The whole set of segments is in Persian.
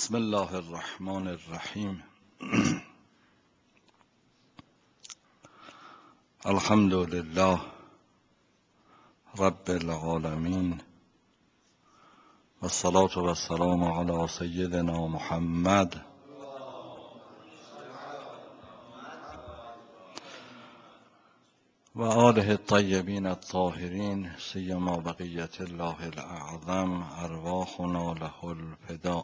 بسم الله الرحمن الرحیم. الحمد لله رب العالمین و الصلاة و السلام علی سیدنا محمد و آله الطیبین الطاهرین، سیما بقیت الله الاعظم، ارواحنا له الفداء.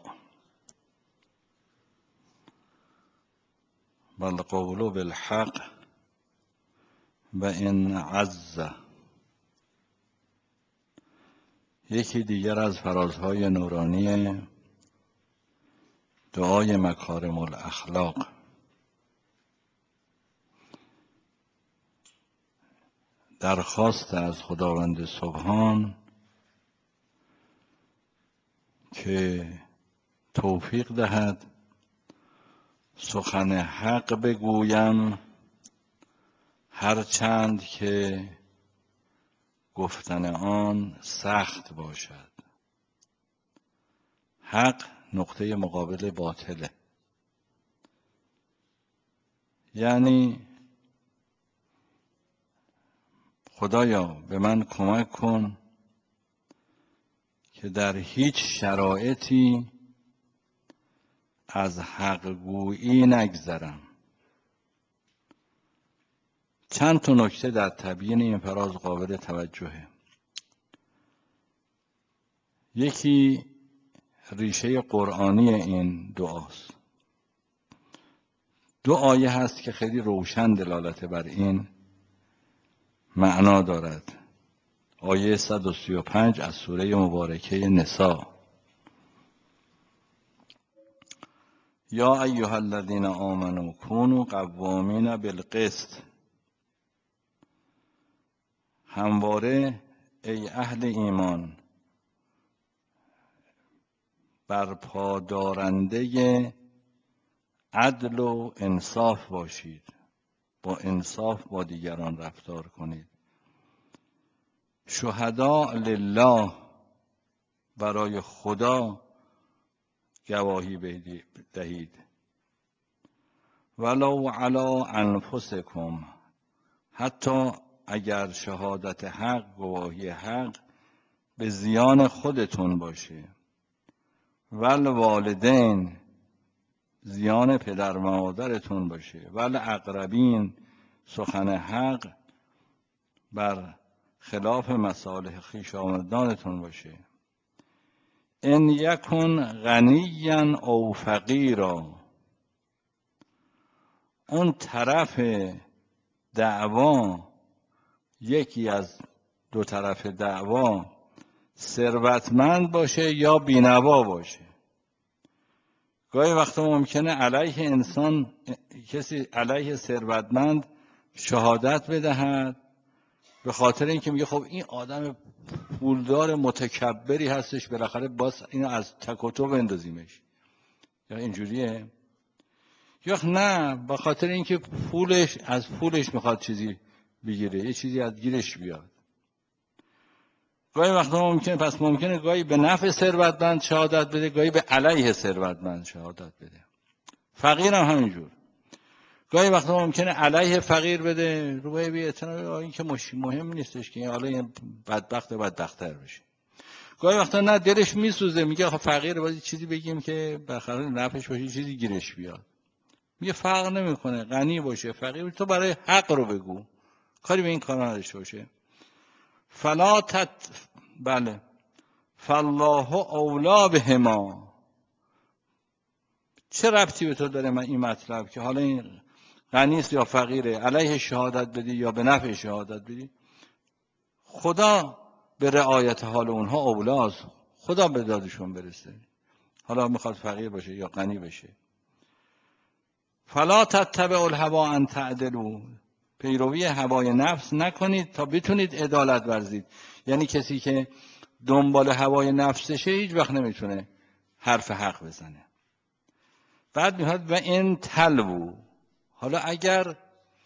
والقول بالحق و ان عز. یکی دیگر از فرازهای نورانی دعای مکارم الاخلاق. درخواست از خداوند سبحان که توفیق دهد سخن حق بگویم، هرچند که گفتن آن سخت باشد. حق نقطه مقابل باطله، یعنی خدایا به من کمک کن که در هیچ شرایطی از حق گویی نگذرم. چند تا نکته در تبیین این فراز قابل توجهه. یکی ریشه قرآنی این دعاست. دو آیه هست که خیلی روشن دلالت بر این معنا دارد. آیه 135 از سوره مبارکه نساء: یا ایها الذین آمنوا کونوا قوامین بالقسط. همواره ای اهل ایمان برپادارنده عدل و انصاف باشید، با انصاف با دیگران رفتار کنید. شهداء لله، برای خدا گواهی دهید. ولو علی انفسکم، حتی اگر شهادت حق، گواهی حق به زیان خودتون باشه. والوالدین، زیان پدر و مادرتون باشه. والاقربین، سخن حق بر خلاف مصالح خویشاوندانتون باشه. ان یکن غنیا او فقیرا، اون طرف دعوا، یکی از دو طرف دعوا ثروتمند باشه یا بینوا باشه. گاهی وقتا ممکنه علیه انسان، کسی علیه ثروتمند شهادت بدهد به خاطر اینکه میگه خب این آدم پولدار متکبری هستش، بالاخره باز اینو از تک و تو بندازیمش، یا اینجوریه. یا نه، به خاطر اینکه از پولش میخواد چیزی بگیره، یه چیزی از گیرش بیاد. گاهی وقتا ممکنه گاهی به نفع ثروتمند شهادت بده، گاهی به علیه ثروتمند شهادت بده. فقیر هم همینجور. گاهی وقتا ممکنه علیه فقیر بده، روی بی اعتنا، این که مهم نیستش که حالا این بدبخت‌تر بشه. گاهی وقتا نه، دلش میسوزه، میگه آخه فقیر، باید چیزی بگیم که بالاخره نفعش باشه، چیزی گیرش بیاد. میگه فرق نمیکنه غنی باشه فقیر، تو برای حق رو بگو، کاری به این کارا نداشته باشه. بله، فالله اولی بهما. چه ربطی به تو داره من این مطلب که حالا این غنیست یا فقیره، علیه شهادت بدی یا به نفع شهادت بدی؟ خدا به رعایت حال اونها اولاست، خدا به دادشون برسه، حالا میخواد فقیر باشه یا غنی بشه. فلا تتبعوا الهوی ان تعدلوا، پیروی هوای نفس نکنید تا بتونید عدالت ورزید. یعنی کسی که دنبال هوای نفسشه هیچ وقت نمیتونه حرف حق بزنه. بعد میاد و این تلوو، حالا اگر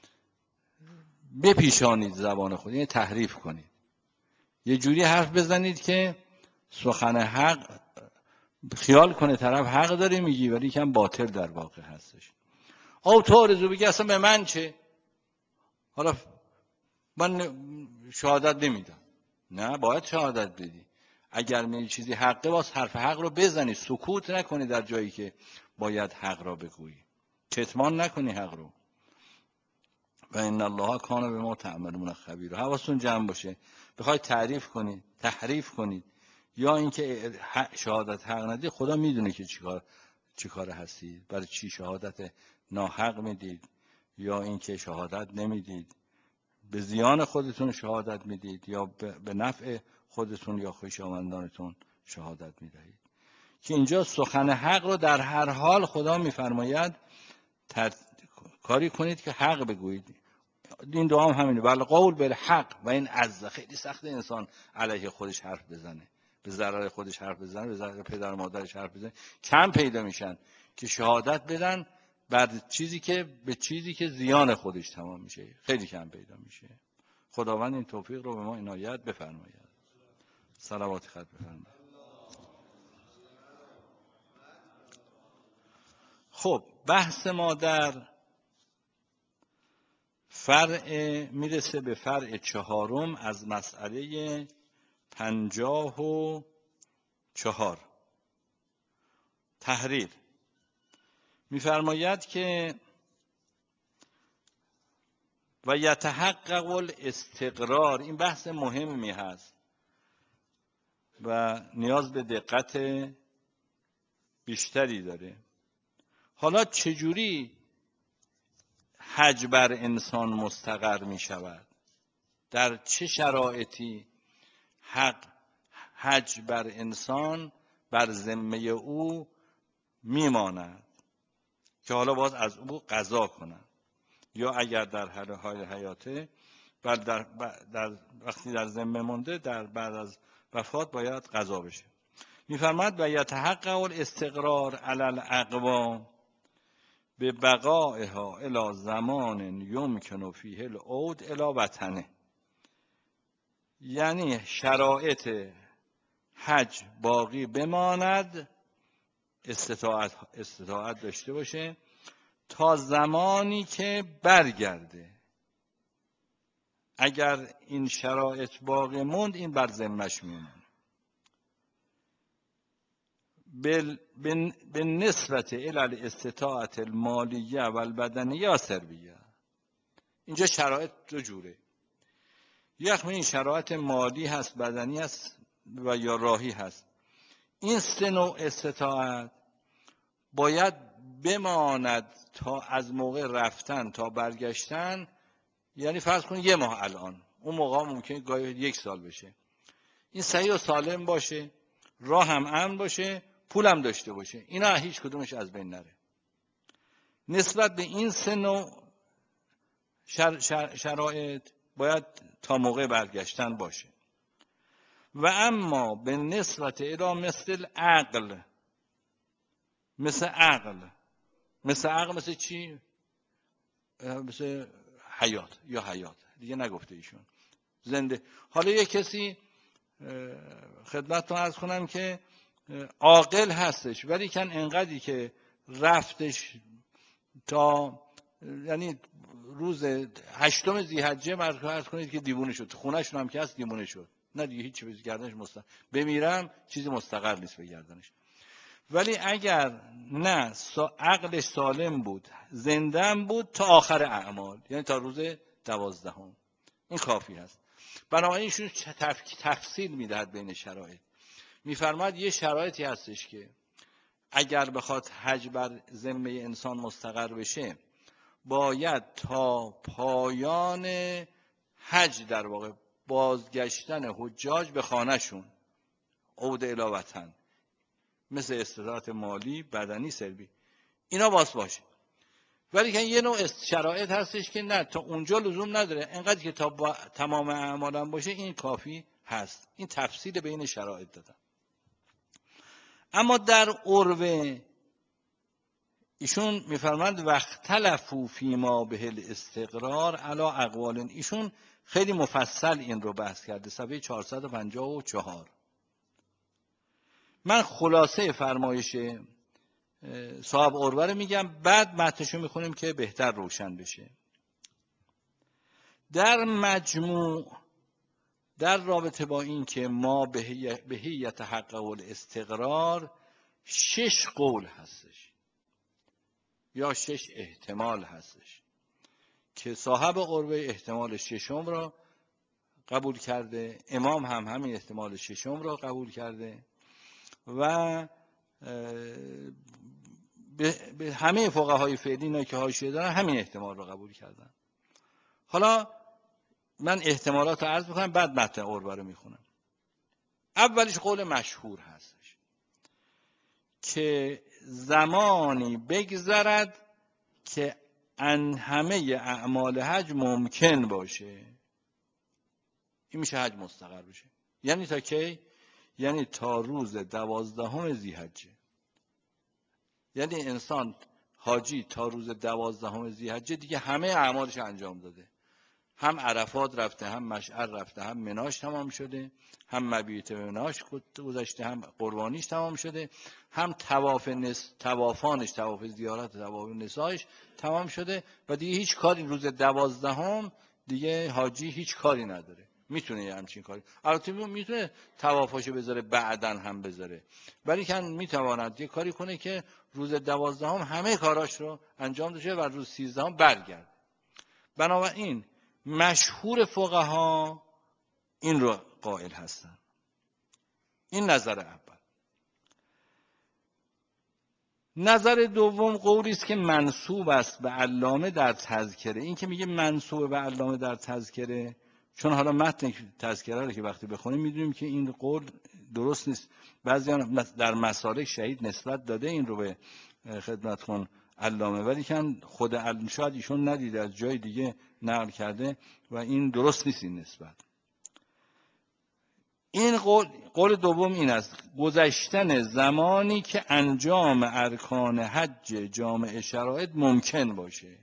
بپیشانید زبان خود، یعنی تحریف کنید، یه جوری حرف بزنید که سخن حق خیال کنه طرف حق داره میگی ولی کم باطل در واقع هستش. تو آرزو بگی اصلا به من چه، حالا من شهادت نمیدم. نه، باید شهادت بدی. اگر میگی چیزی حقه، باز حرف حق رو بزنی، سکوت نکنی در جایی که باید حق را بگویی، کتمان نکنی حق رو. و ان الله کان بما تعملون خبیر. حواستون جمع باشه، بخوای تعریف کنید، تحریف کنید، یا اینکه شهادت حق ندید، خدا میدونه که چیکار هستید، برای چی شهادت ناحق میدید، یا اینکه شهادت نمیدید، به زیان خودتون شهادت میدید یا به نفع خودتون یا خویشاوندانتون شهادت میدهید. که اینجا سخن حق رو در هر حال خدا میفرماید کاری کنید که حق بگویید. این دعا هم همینه، ولی قول بالحق و این عز. خیلی سخت انسان علیه خودش حرف بزنه، به ضرر خودش حرف بزنه، به ضرر پدر مادرش حرف بزنه. کم پیدا میشن که شهادت بدن به چیزی که زیان خودش تمام میشه، خیلی کم پیدا میشه. خداوند این توفیق رو به ما عنایت بفرماید. صلوات خط بفرمایید. خب بحث ما در میرسه به فرع 4 از مسئله 54. تحریر. میفرماید که و یتحقق الاستقرار. این بحث مهمی هست و نیاز به دقت بیشتری داره. حالا چجوری حج بر انسان مستقر می شود؟ در چه شرایطی حج بر انسان بر ذمه او میماند که حالا باز از او قضا کنند، یا اگر در حال حیاته وقتی در ذمه مونده بعد از وفات باید قضا بشه. میفرماد و یتحقق الاستقرار علی الاقوام به بقائها الی زمان یمکن فیه العود الی وطنه. یعنی شرایط حج باقی بماند، استطاعت داشته باشه تا زمانی که برگرده. اگر این شرایط باقی موند، این بر ذمه‌اش میمونه. به نسبت الی الاستطاعت المالیه و البدنیه سربیه. اینجا شرایط دو جوره. یک این شرایط مالی هست، بدنی هست و یا راهی هست. این سه نوع استطاعت باید بماند تا از موقع رفتن تا برگشتن. یعنی فرض کن 1 ماه الان، اون موقع ممکنه گاهی 1 سال بشه. این صحیح و سالم باشه، راه هم امن باشه، پول هم داشته باشه. اینا هیچ کدومش از بین نره. نسبت به این سه نوع شرایط باید تا موقع برگشتن باشه. و اما به نسبت الی مثل عقل، مثل عقل مثل چی؟ مثل حیات یا حیات دیگه نگفته ایشون، زنده. حالا یه کسی خدمتتون عرض کنم که عاقل هستش ولی کن انقدری که رفتش تا یعنی روز 8 ذی‌حجه عرض کنید که دیوونه شد، خونه‌شون هم که هست دیوونه شد، نه دیگه هیچ چیزی گردنش بمیرم چیزی مستقر نیست به گردنش. ولی اگر نه عقلش سالم بود، زنده بود تا آخر اعمال، یعنی تا روز 12، این کافی هست. بنابراین ایشون تفصیل میدهد بین شرایط. میفرماد یه شرایطی هستش که اگر بخواد حج بر ذمه انسان مستقر بشه، باید تا پایان حج در واقع بازگشتن حجاج به خانهشون، عود الی وطن، مثل استطاعت مالی، بدنی، سلبی، اینا باشه. ولی که یه نوع شرایط هستش که نه، تا اونجا لزوم نداره، انقدر که تا تمام اعمالم باشه این کافی هست. این تفصیل بین شرایط دادن. اما در عرو ایشون میفرمند واختلفوا فیما به الاستقرار علی اقوال. ایشون خیلی مفصل این رو بحث کرده، صفحه 454. من خلاصه فرمایش صاحب عروه رو میگم، بعد متنشو میخونیم که بهتر روشن بشه. در مجموع در رابطه با این که ما بهی یتحقق الاستقرار 6 قول هستش یا 6 احتمال هستش که صاحب عروه احتمال ششم را قبول کرده، امام هم همین احتمال ششم را قبول کرده و به همه فقهای فعلی اینا که حاشیه دارن همین احتمال را قبول کردن. حالا من احتمالات رو عرض میکنم، بعد متن عروه رو میخونم. اولیش قول مشهور هستش که زمانی بگذرد که همه اعمال حج ممکن باشه، این میشه حج مستقر بشه. یعنی تا کی؟ یعنی تا روز 12 ذی‌حجه. یعنی انسان حاجی تا روز 12 ذی‌حجه دیگه همه اعمالش انجام داده، هم عرفات رفته، هم مشعر رفته، هم مناش تمام شده، هم مبیت مناش گذشته، هم قربانیش تمام شده، هم توافانش، طواف زیارت، طواف نسایش تمام شده و دیگه هیچ کاری روز 12 دیگه حاجی هیچ کاری نداره. میتونه یه همچین کاری، البته میتونه طوافاشو بذاره بعدن هم بذاره، ولی که میتواند یه کاری کنه که روز 12 همه کاراش رو انجام بده و روز 13 برگرد. بنابراین مشهور فقها این رو قائل هستن. این نظر اول. نظر دوم قولی است که منسوب است به علامه در تذکره. این که میگه منسوب به علامه در تذکره، چون حالا متن تذکره رو که وقتی بخونیم میدونیم که این قول درست نیست. بعضیان در مسالک شهید نسبت داده این رو به خدمتتون علامه، ولی که خود شاید ایشون ندیده، از جای دیگه نقل کرده و این درست نیست این نسبت. این قول دوم این است: گذشتن زمانی که انجام ارکان حج جامع شرایط ممکن باشه.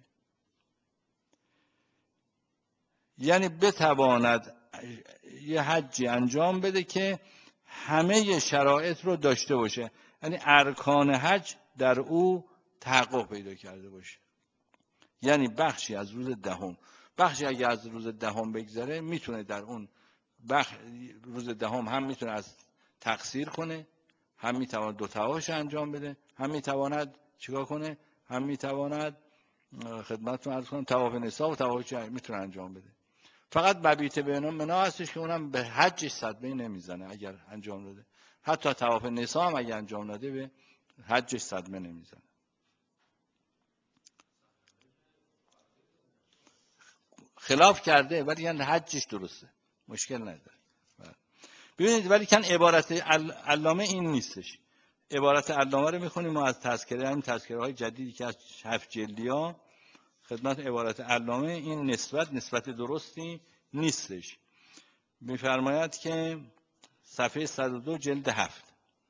یعنی بتواند یه حجی انجام بده که همه شرایط رو داشته باشه، یعنی ارکان حج در او تحقق پیدا کرده باشه. یعنی بخشی از روز دهم، بخشی اگه از روز دهم بگذره میتونه در اون روز دهم هم میتونه از تقصیر کنه، هم میتواند دو طوافش انجام بده، هم میتواند چیکار کنه، هم میتواند خدمتتون عرض کنم طواف نسا و طواف میتونه انجام بده. فقط مبیت منا هستش که اونم به حجش صدمه نمیزنه اگر انجام داده، حتی طواف نسا هم اگر انجام داده به حجش صدمه نمیزنه. خلاف کرده ولی یعنی حجش درسته، مشکل نداره. ببینید ولی کن عبارت علامه این نیستش. عبارت علامه رو میخونیم ما از تذکره، همین تذکره های جدیدی که از 7 جلدی خدمت عبارت علامه این نسبت درستی نیستش. میفرماید که صفحه 102 جلد 7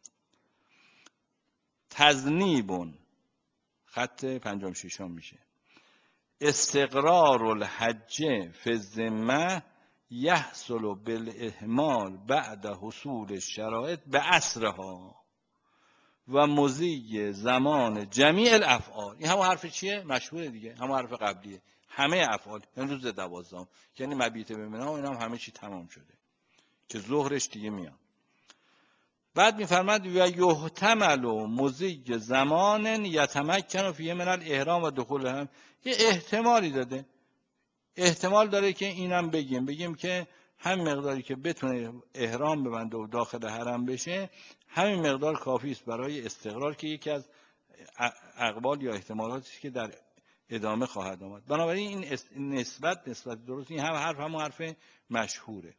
تذنیبون خط 56 میشه: استقرار الحج فی الذمه یحصل بالاهمال بعد حصول الشرایط بعصرها و مضی زمان جمیع الافعال. این همون حرف چیه؟ مشهوره دیگه، همون حرف قبلیه. همه افعال یعنی روز 12، یعنی مبیت بمنا و اینا هم همه چی تمام شده که ظهرش دیگه میاد. بعد میفرماد و یحتمل مضی زمان یتمکن فیه من الاحرام و دخول هم. یه احتمالی داده، احتمال داره که اینم بگیم که هم مقداری که بتونه احرام ببنده و داخل حرم بشه همین مقدار کافی است برای استقرار، که یکی از اقوال یا احتمالاتی که در ادامه خواهد آمد. بنابراین این نسبت درست، این هم همون حرف مشهوره.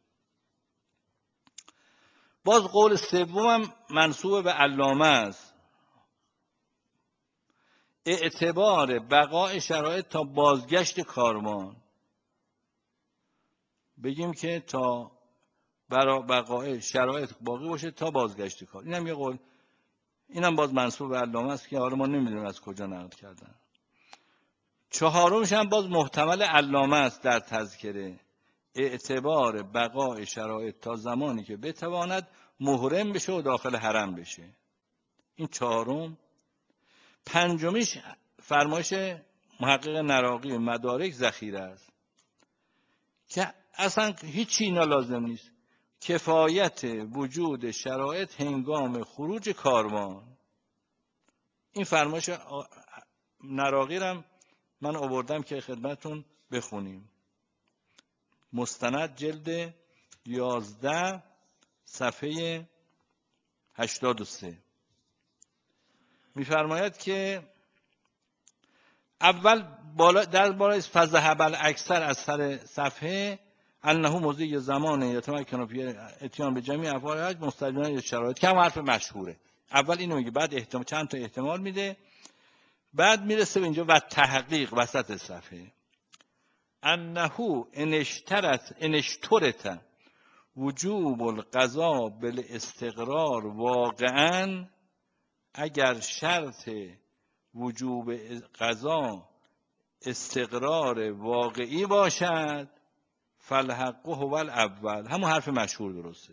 باز قول سوم منسوب به علامه است: اعتبار بقای شرایط تا بازگشت کاروان. بگیم که تا بقای شرایط باقی باشه تا بازگشت کار. اینم یه قول، اینم باز منسوب به علامه است که حالا ما نمیدونیم از کجا نقل کردن. چهارمش هم باز محتمل علامه است در تذکره: اعتبار بقای شرایط تا زمانی که بتواند محرم بشه و داخل حرم بشه. این چهارم. پنجمیش فرمایش محقق نراقی مدارک ذخیره است که اصلا هیچی اینا لازم نیست. کفایت وجود شرایط هنگام خروج کاروان. این فرمایش نراقی رم من آوردم که خدمتون بخونیم. مستند جلد 11 صفحه 83 می‌فرماید که اول در بالای فذهب الاکثر از سر صفحه انه مضی زمان یتمکن فی اتیان به جميع افعال حج مستلزما للشرایط، که هم حرف مشهوره. اول اینو میگه، بعد چند تا احتمال میده، بعد میرسه به اینجا و تحقیق وسط صفحه انه انشترت وجوب القضاء بالاستقرار واقعا، اگر شرط وجوب قضا استقرار واقعی باشد فالحق هو الاول، همون حرف مشهور درسته.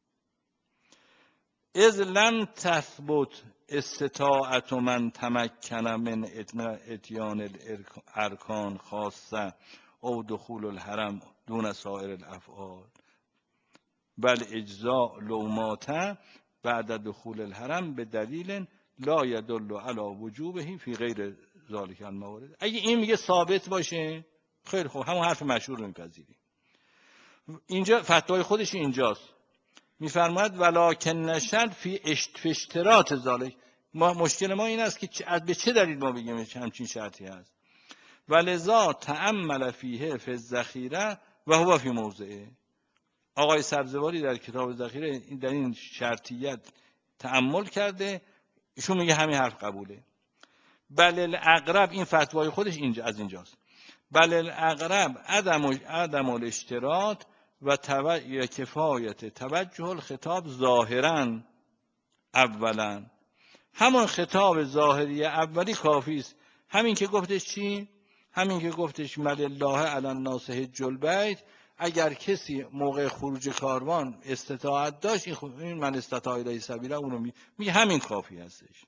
اذ لم تثبت استطاعت من تمکن من اتیان الارکان خاصه او دخول الحرم دون سایر الافعال بل اجزاء لومات بعد دخول الحرم به دلیل لا يدل على وجوبه فی غیر ذلک الموارد. اگه این میگه ثابت باشه خیلی خوب، همون حرف مشهور رو میپذیریم. اینجا فتوای خودش اینجاست، میفرماید ولکن نشد فی اشتراط ذلک. مشکل ما این است که به چه دلیل ما بگیم همچین شرطی هست. ولذا تأمل فیه فی الذخیره و هو فی موضعه. آقای سبزواری در کتاب ذخیره در این شرطیت تأمل کرده، ایشون میگه همین حرف قبوله. بل الاقرب، این فتوای خودش اینجا از اینجاست، بل الاقرب عدم الاشتراط و کفایت توجه الخطاب ظاهرا اولا. همون خطاب ظاهری اولی کافی است. همین که گفتش چی؟ همین که گفتش مل الله علی الناس حج البیت، اگر کسی موقع خروج کاروان استطاعت داشت، این من استطاع الیه سبیلا، اونو میگه همین کافی هستش.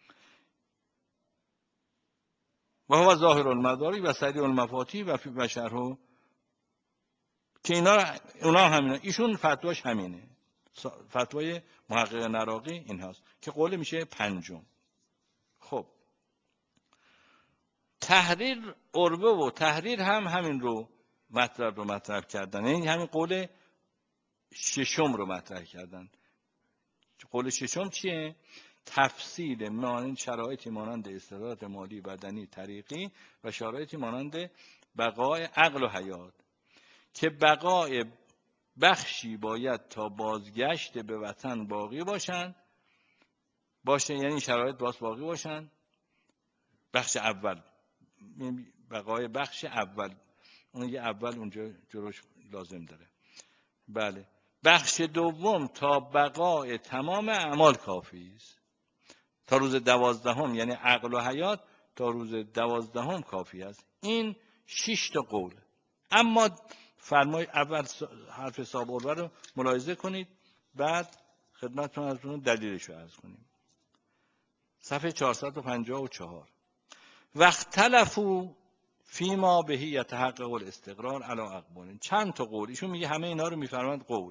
و هو ظاهر المدارک و سریع المفاتی و شرح، که اونا همینه. ایشون فتواش همینه، فتوای محقق نراقی این هست که قول میشه پنجم. خب تحریر عروه و تحریر هم همین رو مطرح کردن، یعنی همین قول ششم رو مطرح کردن. قول ششم چیه؟ تفصیل مانند شرایطی مانند استعداد مالی، بدنی، طریقی و شرایطی مانند بقای عقل و حیات، که بقای بخشی باید تا بازگشت به وطن باقی باشه، یعنی شرایط باقی باشن. بخش اول، بقای بخش اول، اون یه اول اونجا جلوش لازم داره. بله. بخش دوم تا بقای تمام اعمال کافی است. تا روز 12 یعنی عقل و حیات تا روز 12 کافی است. این 6 تا قول. اما فرمای اول حرف صاحب رو ملاحظه کنید، بعد خدمتتون از اون دلیلش رو عرض کنیم. صفحه 454 واختلفوا فیما بهی یتحقق الاستقرار علی اقوال. چند تا قول، ایشون میگه همه اینا رو میفرماند قول.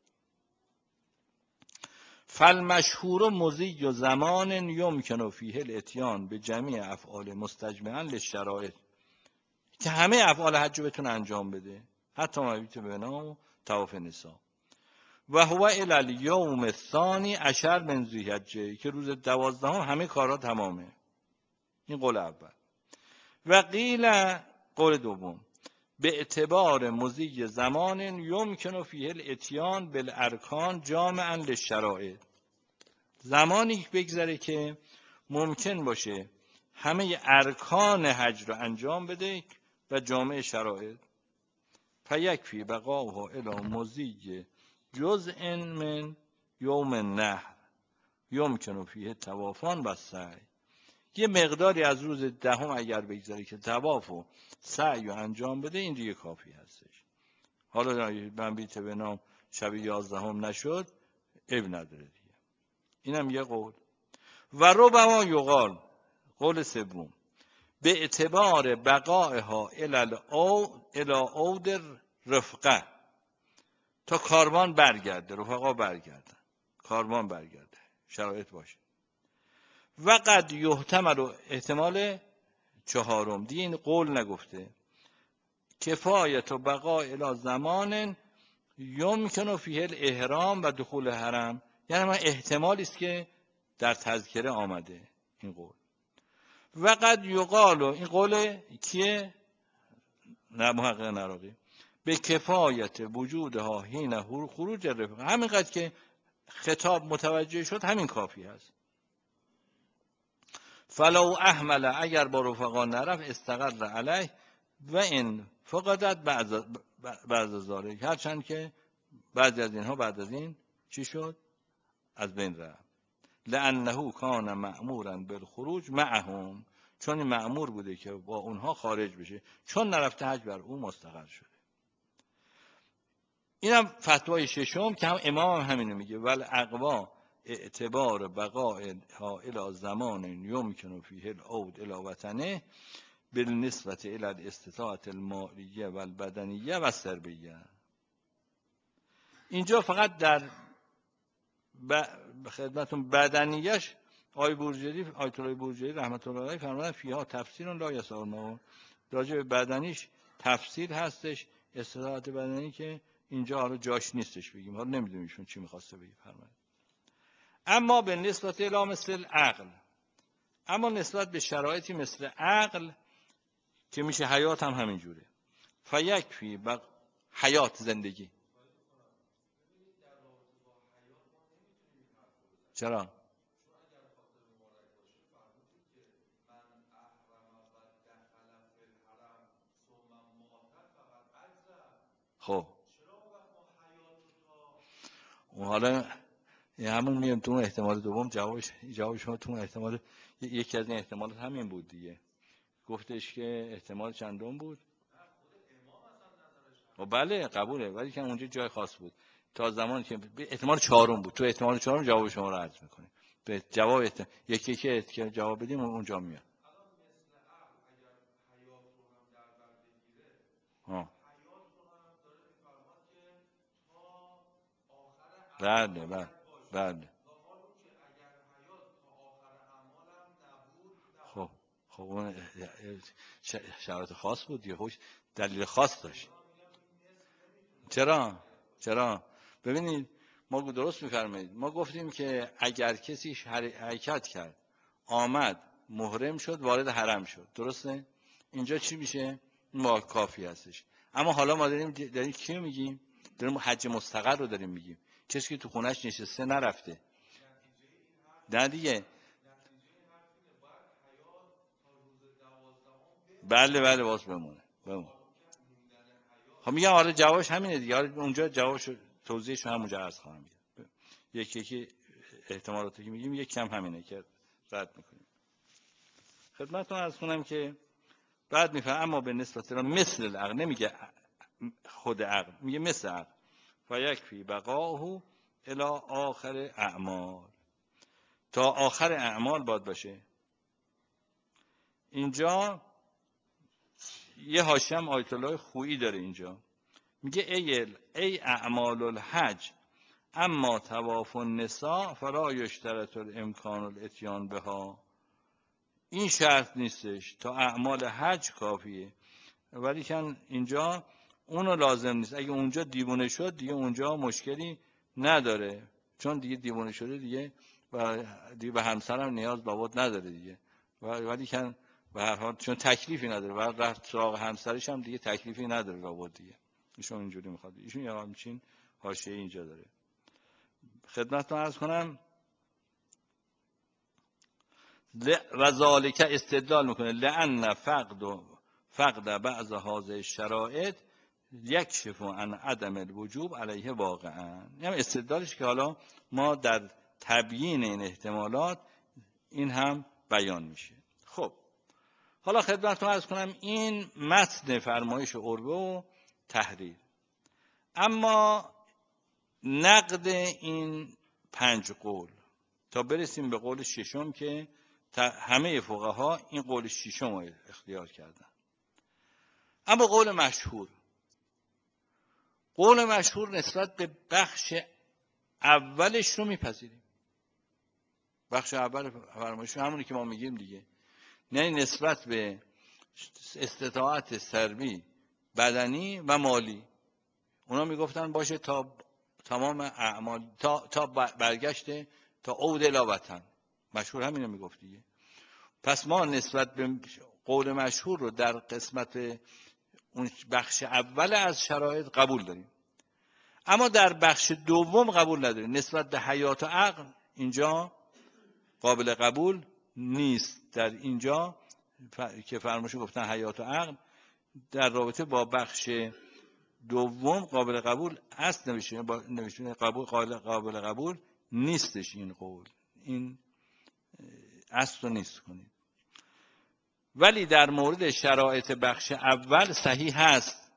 فالمشهور مضی و زمان یمکن فیه الاتیان به جمیع افعال مستجمعا للشرایط، که همه افعال حج رو بتونه انجام بده، حتی مبیت بنا و طواف نساء. و هو الی الیوم الثانی عشر من ذی‌حجه، که روز 12 همه کارا تمامه. این قول اول. و قیل، قول دوم، به اعتبار مضی زمان یمکن فیه الاتیان بالارکان جامعا للشرایط، زمانی بگذره که ممکن باشه همه ارکان حج رو انجام بده و جامع شرایط. فیکفی بقاؤها الی مضی جزء من یوم النحر یمکن فیه طوافان و سعی، یه مقداری از روز 10 اگر بگذاره که طواف و سعی رو انجام بده، این دیگه کافی هستش. حالا من بیت به نام شب 11 نشد، عیب نداره دیگه. اینم یه قول. و ربما یقال، قول سوم، به اعتبار بقائها الی عود رفقه، تا کاروان برگرده، رفقا برگردن، کاروان برگرده، شرایط باشه. و قد یحتمل، احتمال چهارم دیگه این قول نگفته، کفایت و بقا الی زمان یمکن فیه الاحرام و دخول حرم، یعنی ما احتمالی است که در تذکره آمده این قول. و قد یقال، این قول کیه؟ نه محقق نراقی، به کفایت وجودها حین خروج رفقه، همینقدر که خطاب متوجه شد همین کافی هست. فلو احمل، اگر با رفقا نرفت، استقر علیه و این فقدت بعض ذالک، هرچند که بعضی از اینها بعد از این چی شد؟ از بین رفت. لانه کان مأمورا بالخروج معهم، چون این مأمور بوده که با اونها خارج بشه، چون نرفته حج بر او مستقر شده. اینم فتوای ششم که هم امام هم همینو میگه، ول اقوا اعتبار بقائها الی زمان یمکن فیه العود الی وطنه بالنسبة الی الاستطاعة المالیه و البدنیه و السربیه. اینجا فقط در خدمتون بدنیش آیت الله بورجری رحمت الله علیه فرمودن فیها تفسیر لا یسع المعون، راجع به بدنیش تفسیر هستش، استطاعت بدنی که اینجا حالا جاش نیستش بگیم، حالا نمیدونیم ایشون چی میخواسته بگه فرمودن. اما به نسبت الی مثل عقل، اما نسبت به شرایطی مثل عقل که میشه حیات هم همین جوره، فیکفی حیات زندگی. چرا؟ خب اون حالا همون میگم تو احتمال دوم جواب شما تو احتمال یکی از این احتمالات همین بود دیگه. گفتش که احتمال چندم بود؟ بله قبوله، ولی که اونجا جای خاص بود تا زمانی که احتمال چهارم بود. تو احتمال چهارم جواب شما رو عرض میکنیم. به جواب یکی که جواب بدیم اونجا میاد. بله بله بله. خب اون شرایط خاص بود دیگه، خوش دلیل خاص داشت. چرا؟ ببینید ما درست می‌فرمایید، ما گفتیم که اگر کسی حرکت کرد، آمد محرم شد، وارد حرم شد، درسته؟ اینجا چی میشه؟ ما کافی هستش. اما حالا ما داریم چی میگیم؟ داریم حج مستقر رو داریم میگیم، کسی که تو خونش نشسته نرفته. نه دیگه. بله باز بمونه. خب میگم آره جوابش همینه دیگه، آره اونجا جوابش توضیحش همونجا عرض خواهم کرد. یکی احتمالاتی که میگیم یک کم همینه که رد میکنیم. خدمتتون عرض کنم که بعد میفهم اما به نسبت مثل العقل، نمیگه خود عقل، میگه مثل عقل، فیکفی بقاؤه الی آخر اعمال، تا آخر اعمال باید باشه. اینجا یه حاشیه هم آیت الله خویی داره اینجا، میگه ای اعمال الحج اما طواف النساء فلا یشترط الامکان الاتیان بها، این شرط نیستش، تا اعمال حج کافیه، ولی کن اینجا اونو لازم نیست. اگه اونجا دیوونه شد دیگه اونجا مشکلی نداره، چون دیگه دیوونه شده دیگه به همسرم نیاز لابد نداره دیگه، ولی کن به هر حال چون تکلیفی نداره و رفت سراغ همسرش هم دیگه تکلیفی نداره لابد دیگه. ایشون اینجوری میخواد، ایشون یا همچین حاشیه اینجا داره. خدمتتون عرض کنم و ذالک استدلال میکنه لأن فقد بعض هذه الشرائط یکشف عن عدم الوجوب علیه واقعا. یعنی استدلالش که حالا ما در تبیین این احتمالات این هم بیان میشه. خب حالا خدمتتون عرض کنم این متن فرمایش عروه و تحریر. اما نقد این 5 قول تا برسیم به قول ششم که همه فقها این قول ششم رو اختیار کردن. اما قول مشهور نسبت به بخش اولش رو میپذیریم. بخش اول فرمایش همونی که ما میگیم دیگه، نه نسبت به استطاعت سلبی بدنی و مالی. اونا میگفتن باشه تا تمام اعمال تا برگشته تا عود الی وطن. مشهور همینو میگفت دیگه. پس ما نسبت به قول مشهور رو در قسمت اون بخش اول از شرایط قبول داریم، اما در بخش دوم قبول نداریم. نسبت به حیات و عقل اینجا قابل قبول نیست. در اینجا که فرمایش گفتن حیات و عقل، در رابطه با بخش دوم قابل قبول است نوشته قابل قبول نیستش. این قول این است و نیست کنید. ولی در مورد شرایط بخش اول صحیح هست.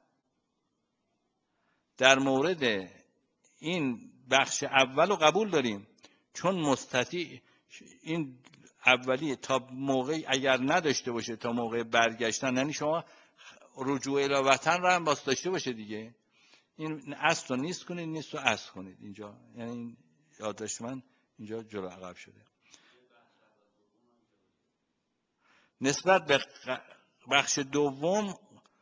در مورد این بخش اول رو قبول داریم، چون مستطیع این اولی تا موقعی اگر نداشته باشه تا موقع برگشتن، یعنی شما رجوع الی وطن رو هم باز داشته باشه دیگه. این است و نیست کنید، نیست و است کنید اینجا. یعنی این یادداشت من اینجا جلو عقب شده. نسبت به بخش دوم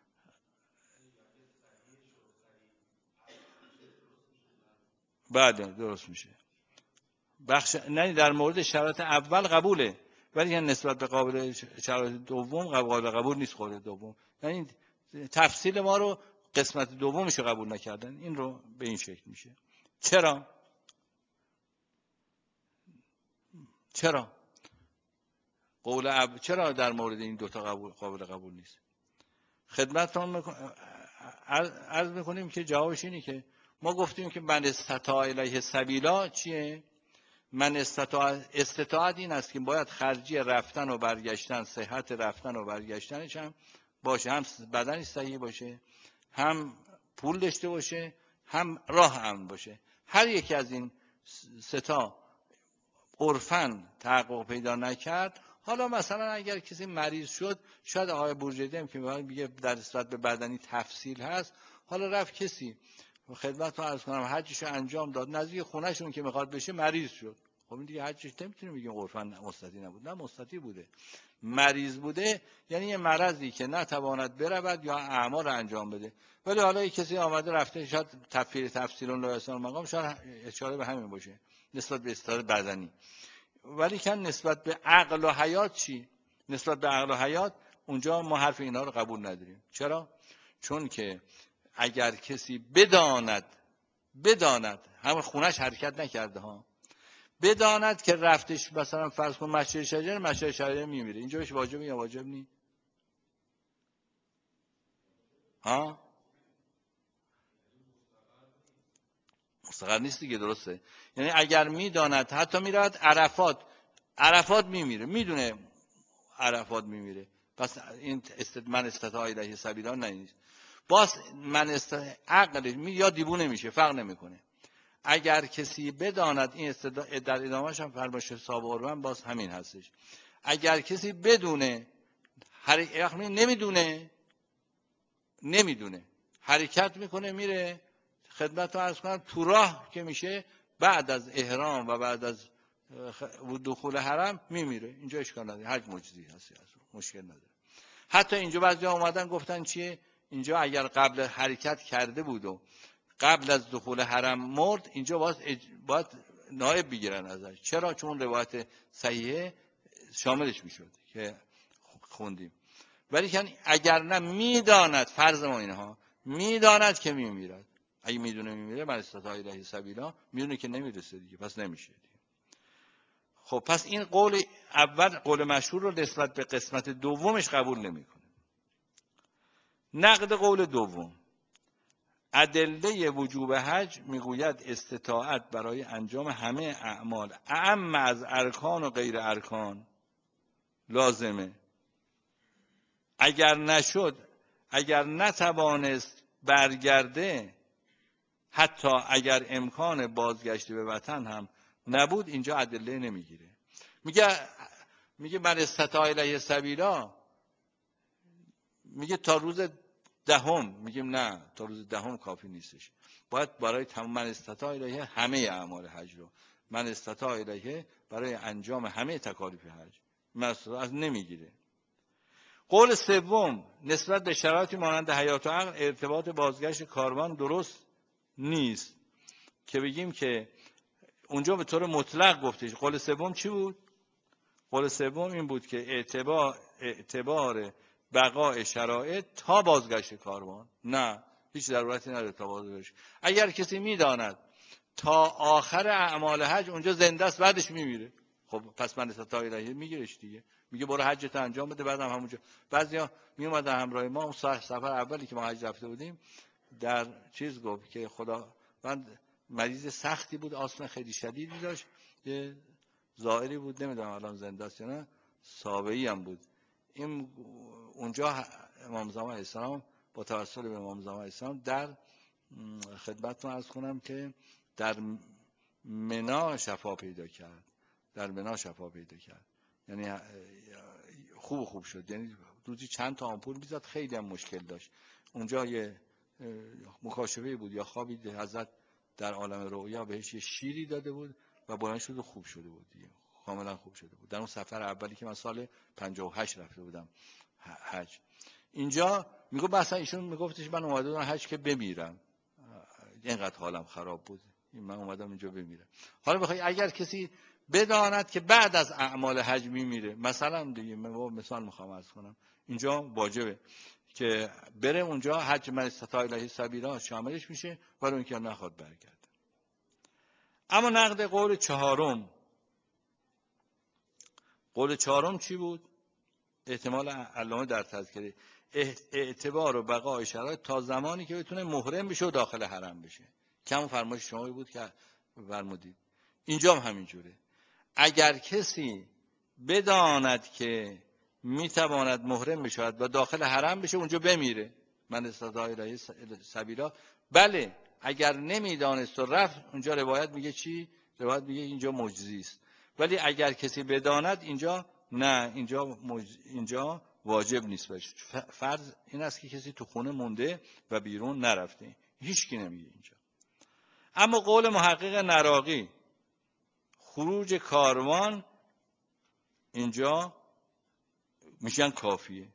بعد درست میشه. نه در مورد شرایط اول قبوله، ولی نسبت به شرایط دوم قابل قبول نیست. قول دوم یعنی تفصیل ما رو قسمت دومش رو قبول نکردن. این رو به این شکل میشه. چرا چرا در مورد این دوتا قابل قبول نیست؟ خدمتتون عرض میکنیم که جوابش اینه که ما گفتیم که من استطاع الیه سبیلا چیه؟ من استطاعت این است که باید خرجی رفتن و برگشتن، صحت رفتن و برگشتنش هم باشه، هم بدنش صحیح باشه، هم پول داشته باشه، هم راه امن باشه. هر یکی از این سه تا عرفاً تحقق پیدا نکرد. حالا مثلا اگر کسی مریض شد، شاید آقای بورجردی هم که میگه در نسبت به بدنی تفصیل هست، حالا رفت کسی خدمت رو عرض کنم حجشو انجام داد، نزدیک خونهشون که میخواد بشه مریض شد. خب این دیگه حجش نمیتونیم بگیم عرفاً مستطیع نبود. نه مستطیع بوده، مریض بوده. یعنی یه مرضی که نتواند برود یا اعمال انجام بده. ولی حالا یک کسی آمده رفته، شاید تفسیر لایسان مقام شاید اشاره به همین باشه نسبت به استعداد بدنی. ولی که نسبت به عقل و حیات چی؟ نسبت به عقل و حیات اونجا ما حرف اینا رو قبول نداریم. چرا؟ چون که اگر کسی بداند همه خونش حرکت نکرده ها، بداند که رفتش مثلا فرض کن مشهد شجره میمیره، اینجا بهش واجبه یا واجب نی؟ ها؟ مستقر نیست دیگه. درسته. یعنی اگر میداند حتی میرود عرفات میمیره، میدونه عرفات میمیره، پس این من استطاع الیه سبیلا نیست. باز من عقلش یا دیوونه میشه، فرق نمیکنه. اگر کسی بداند این در ادامهش هم فرمایش صاحب قربان باز همین هستش. اگر کسی بدونه نمیدونه حرکت میکنه میره، خدمت رو عرض کنم تو راه که میشه بعد از احرام و بعد از دخول حرم میمیره، اینجا اشکال نداره، حج مجزی هست، مشکل نداره. حتی اینجا بعضیا اومدن گفتن چیه؟ اینجا اگر قبل حرکت کرده بود و قبل از دخول حرم مرد، اینجا باید نائب بگیرن ازش. چرا؟ چون روایت صحیحه شاملش میشد که خوندیم. ولی که اگر نه میداند، فرض ما اینها میداند که میمیرد، اگه میدونه میمیره من استطاع الیه سبیلا، میدونه که نمیرسه دیگه، پس نمیشه دیگه. خب پس این قول اول، قول مشهور رو نسبت به قسمت دومش قبول نمیکنه. نقد قول دوم: ادله وجوب حج میگوید استطاعت برای انجام همه اعمال اعم از ارکان و غیر ارکان لازمه. اگر نتوانست برگرده، حتی اگر امکان بازگشت به وطن هم نبود اینجا ادله نمیگیره. میگه من استطاع الیه سبیلا، میگه تا روز دهم. میگیم نه، تا روز دهم کافی نیستش، باید برای تمام من استطاع الیه همه اعمال حج رو، من استطاع الیه برای انجام همه تکالیف حج مثلا از نمیگیره. قول سوم نسبت به شرایطی مانند حیات و عقل ارتباط بازگشت کاروان درست نیست که بگیم که اونجا به طور مطلق گفتش. قول سوم چی بود؟ قول سوم این بود که اعتبار بقای شرایط تا بازگشت کاروان. نه، هیچ ضرورتی نداره تا بازگشت. اگر کسی میداند تا آخر اعمال حج اونجا زنده است بعدش میمیره، خب پس من استطاع الیه میگیرش دیگه، میگه برو حجت انجام بده بعدم همونجا. بعضیا می اومدن همراه ما اون سفر اولی که ما حج رفته بودیم، در چیز گفت که خدا من مریض سختی بود، آسم خیلی شدیدی داشت، یه زائری بود، نمیدونم الان زنده است یا نه، سابعی هم بود. این اونجا امام زمان علیه السلام با توسل به امام زمان علیه السلام در خدمتتون عرض کنم که در منا شفا پیدا کرد، در منا شفا پیدا کرد، یعنی خوب شد، یعنی روزی چند تا آمپول میزد، خیلی هم مشکل داشت. اونجا یه مکاشفه بود یا خوابی حضرت در عالم رؤیا بهش یه شیری داده بود و بلند شد و خوب شده بود دیگه، کاملا خوب شده بود در اون سفر اولی که من سال 58 رفته بودم حج. اینجا میگه مثلا ایشون میگفتش من اومده بودم حج که بمیرم، اینقدر حالم خراب بود، من اومدم اینجا بمیرم. حالا بخوای اگر کسی بداند که بعد از اعمال حج میمیره، مثلا دیگه من مثال میخوام عرض کنم، اینجا واجبه که بره اونجا، حج من استطاع الیه سبیلا شاملش میشه، ولی اون که نخواد برگرده. اما نقد قول چهارم، قول چهارم چی بود؟ احتمال علامه در تذکره، اعتبار و بقای شرایط تا زمانی که بتونه محرم بشه و داخل حرم بشه، که همون فرمایش شما بود که فرمودید. اینجا هم همینجوره، اگر کسی بداند که میتواند محرم بشود و داخل حرم بشه اونجا بمیره، من استطاع الیه سبیلا. بله اگر نمیدانست و رفت اونجا، روایت میگه چی؟ روایت میگه اینجا مجزی است. ولی اگر کسی بداند اینجا نه، اینجا واجب نیست بشه. فرض این است که کسی تو خونه مونده و بیرون نرفته، هیچ کی نمیگه اینجا. اما قول محقق نراقی، خروج کاروان اینجا میشن کافیه.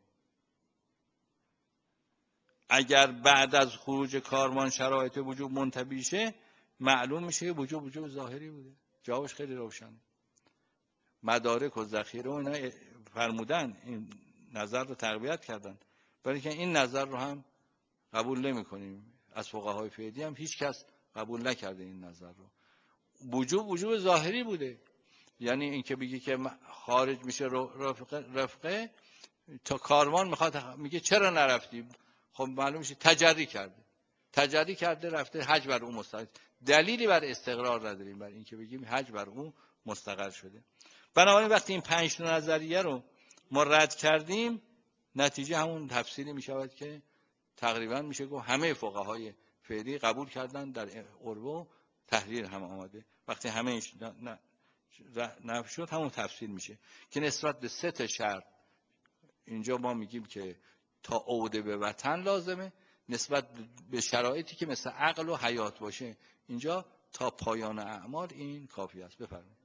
اگر بعد از خروج کاروان شرایط وجوب منطبق شه، معلوم میشه که وجوب ظاهری بوده. جوابش خیلی روشنه، مدارک و ذخیره و اینا فرمودن، این نظر رو تقویت کردن، ولی که این نظر رو هم قبول نمی کنیم. از فقهای فقهی هم هیچ کس قبول نکرده این نظر رو. وجوب ظاهری بوده، یعنی اینکه بگی که خارج میشه رفقه تا کاروان میخواد، میگه چرا نرفتی؟ خب معلوم میشه تجری کرده رفته، حج بر اون مستقر، دلیلی بر استقرار نداریم بر اینکه بگیم حج بر اون مستقر شده. بنابراین وقتی این 5 تا نظریه رو ما رد کردیم، نتیجه همون تفسیری میشود که تقریبا میشه گفت همه فقهای فعلی قبول کردن، در عروه تحریر هم آمده. وقتی همه نفی شد همون تفسیر میشه که نسبت به 3 تا شرط اینجا ما میگیم که تا عوده به وطن لازمه، نسبت به شرایطی که مثل عقل و حیات باشه اینجا تا پایان اعمال این کافی است. بفرمایید.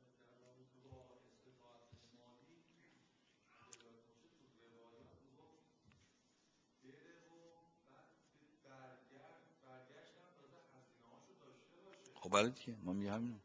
خب برای دیگه ما میگم همین.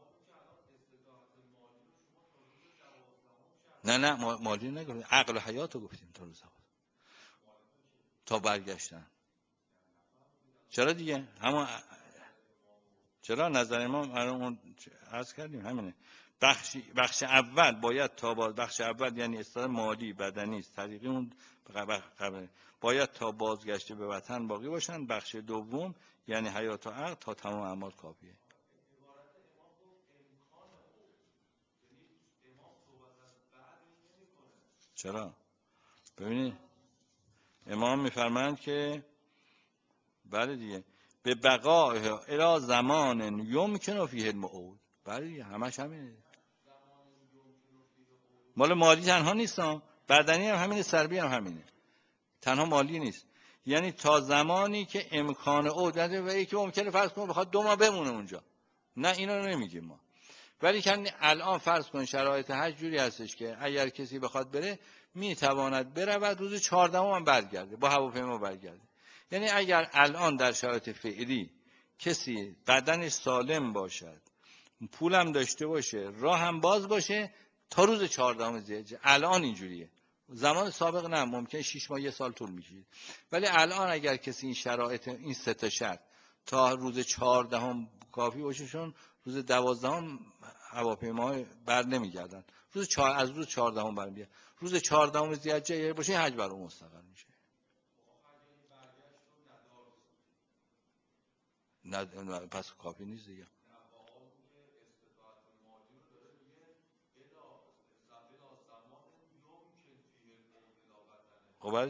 نه مالی نگفتیم، عقل و حیات رو گفتیم تا روز تا برگشتن. چرا دیگه همون، چرا نظر ما الان عرض کردیم همینه. بخش اول باید تا بخش اول یعنی استعداد مالی بدنی طریقی اون باید تا بازگشته به وطن باقی باشن. بخش دوم یعنی حیات و عقل تا تمام اعمال کافیه. چرا؟ ببینید امام میفرمایند که بله دیگه، به بقای الی زمان یمکن فیه المعود، بله همش همینه. مال مالی تنها نیست، بدنی هم همینه، سربی هم همینه، تنها مالی نیست. یعنی تا زمانی که امکان عودت و یکی ممکنه فرض کنه بخواد 2 ماه بمونه اونجا، نه اینا رو نمیگیم ما. ولی که الان فرض کن شرایط حج جوری هستش که اگر کسی بخواد بره میتواند بره و روز 14 هم برگرده، با هواپیما برگرده. یعنی اگر الان در شرایط فعلی کسی بدنش سالم باشد، پولم داشته باشه، راه هم باز باشه، تا روز 14 ذی‌حجه الان اینجوریه. زمان سابق نه، ممکنه 6 ماه 1 سال طول می‌کشید. ولی الان اگر کسی این شرایط، این 3 تا شرط تا روز 14 کافی باشه، چون روز 12 هواپیما بر نمیگردن، از روز 14 برمیاد، روز 14 ذی‌حجه باشه حج بر اون مستقر میشه. نه پس کافی نیست دیگه. خب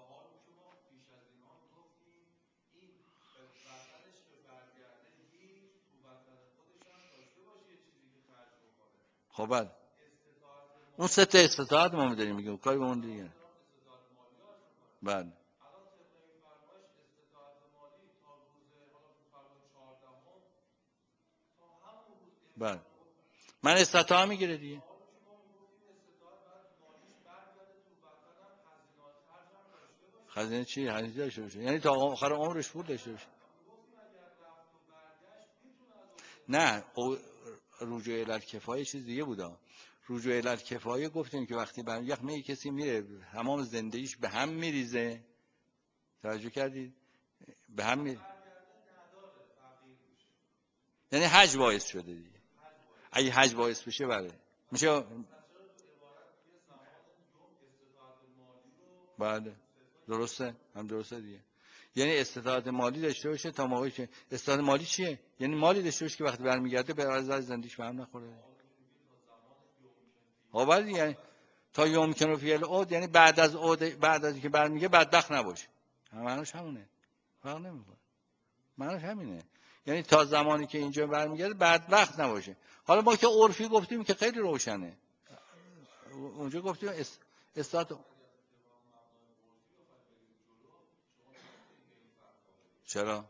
خب اون 3 تا استطاعت ما داریم میگیم، کاری به اون دیگه. بله بله من استطاعت میگیره دیگه. خزینه چی؟ هزینه داشته باشه، یعنی تا آخر عمرش پول داشته باشه. نه رجوع الالکفایه چیز دیگه بودا. رجوع الالکفایه گفتیم که وقتی برمیگه کسی میره تمام زندگیش به هم میریزه، توجه کردید؟ به هم میریزه، یعنی حج باعث شده دیگه. اگه حج باعث بشه بله میشه. بله درسته، هم درسته دیگه. یعنی استطاعت مالی داشته باشه تا موقعی که استطاعت مالی چیه؟ یعنی مالی داشته باشه که وقتی برمیگرده به از زندگیش به هم نخوره. ها بله یعنی تا یمکن فی العود، یعنی بعد از عود، بعد از اینکه برمیگه بدبخت نباشه. معنیش همونه، فرق نمیکنه، معنیش همینه. یعنی تا زمانی که اینجا برمیگرده بدبخت نباشه. حالا ما که عرفی گفتیم که خیلی روشنه، اونجا گفتیم استاد. چرا؟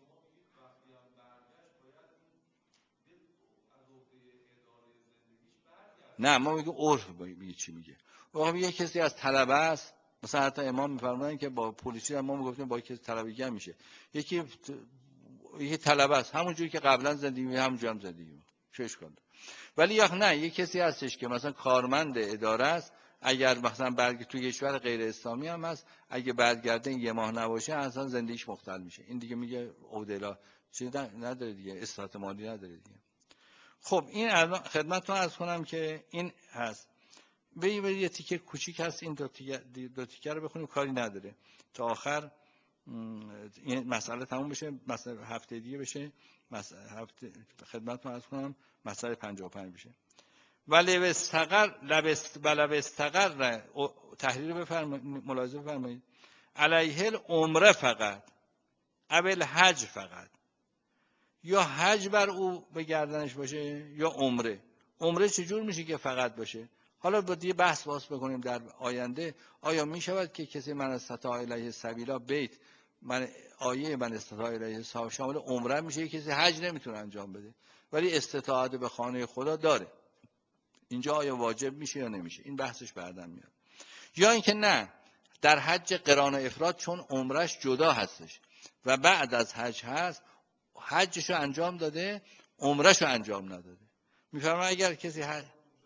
نه ما میگیم عرف میگه چی میگه. واقعا یه کسی از طلبه است، مثلا حتی امام میفرمایند که با پلیسی هم ما میگفتیم با کسی طلبگی هم میشه. یکی طلبه است، همونجوری که قبلا زندگی می همونجوری هم زندگی می چه اشکال داره. ولی یا نه یه کسی هستش که مثلا کارمند اداره است، اگر مثلا تو کشور غیر اسلامی هم هست، اگه برگرده 1 ماه نباشه اصلا زندگیش مختل میشه. این دیگه میگه عودلا چیزی نداره دیگه، اصلاح مالی نداره دیگه. خب این الان خدمتتون عرض کنم که این هست. به یه تیکه کوچیک هست، این دو تیکه رو بخونیم، کاری نداره تا آخر این مسئله تموم بشه، مسئله هفته دیگه بشه، هفته خدمتتون عرض کنم مسئله 55 بشه. ولی استقر تحریر بفرمایید، ملاحظه بفرمایید. علیه العمره فقط اول حج فقط، یا حج بر او به گردنش باشه یا عمره. عمره چجور میشه که فقط باشه؟ حالا با دیگه بحث بکنیم در آینده. آیا می شود که کسی من استطاع الیه سبیلا بیت، من آیه من استطاع الیه شامل عمره میشه؟ کسی حج نمیتونه انجام بده ولی استطاعت به خانه خدا داره، اینجا آیا واجب میشه یا نمیشه؟ این بحثش بعداً میاد. یا اینکه نه، در حج قران و افراد چون عمرش جدا هستش و بعد از حج هست، حجشو انجام داده عمرشو انجام نداده. میفرما اگر کسی حج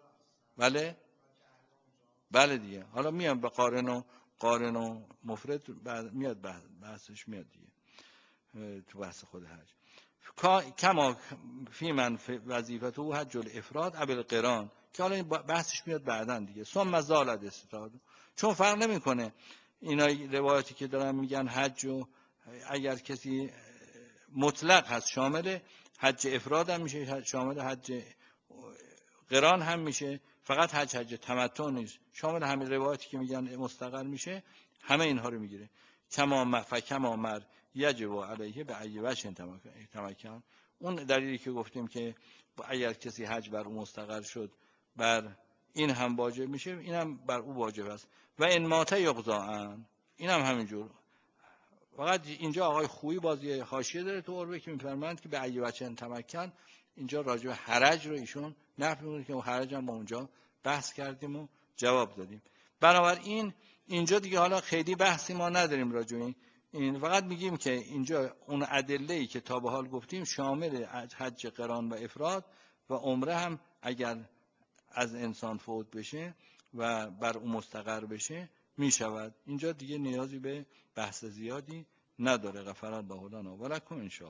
بله دیگه. حالا میام به قارن و مفرد میاد بحثش میاد دیگه تو بحث خود حج. کما فی من وظیفته او حج الافراد ابل قران، که حالا این بحثش میاد بعداً دیگه. ثم زالت استفاده، چون فرق نمیکنه اینا روایتی که دارن میگن حج و اگر کسی مطلق هست شامل حج افراد هم میشه، شامل حج قران هم میشه، فقط حج تمتع نیست، شامل همه روایتی که میگن مستقر میشه، همه اینها رو میگیره. کما مر یجب علیه به ای وجه تمکن. اون دلیلی که گفتیم که اگر کسی حج بر او مستقر شد بر این هم واجب میشه، این هم بر او واجب است. و ان مات یقضاءن، این هم همینجور. فقط اینجا آقای خویی بازی حاشیه داره تو عربه که میفرمایند که به ای وجه تمکن، اینجا راجع به حرج رو ایشون نفی می‌کنه که اون حرج هم ما اونجا بحث کردیم و جواب دادیم. بنابراین اینجا دیگه حالا خیلی بحثی ما نداریم راجع به این، فقط میگیم که اینجا اون ادله‌ای که تا به حال گفتیم شامل حج قران و افراد و عمره هم اگر از انسان فوت بشه و بر او مستقر بشه می شود. اینجا دیگه نیازی به بحث زیادی نداره. غفر الله لنا و لکم ان شاء الله.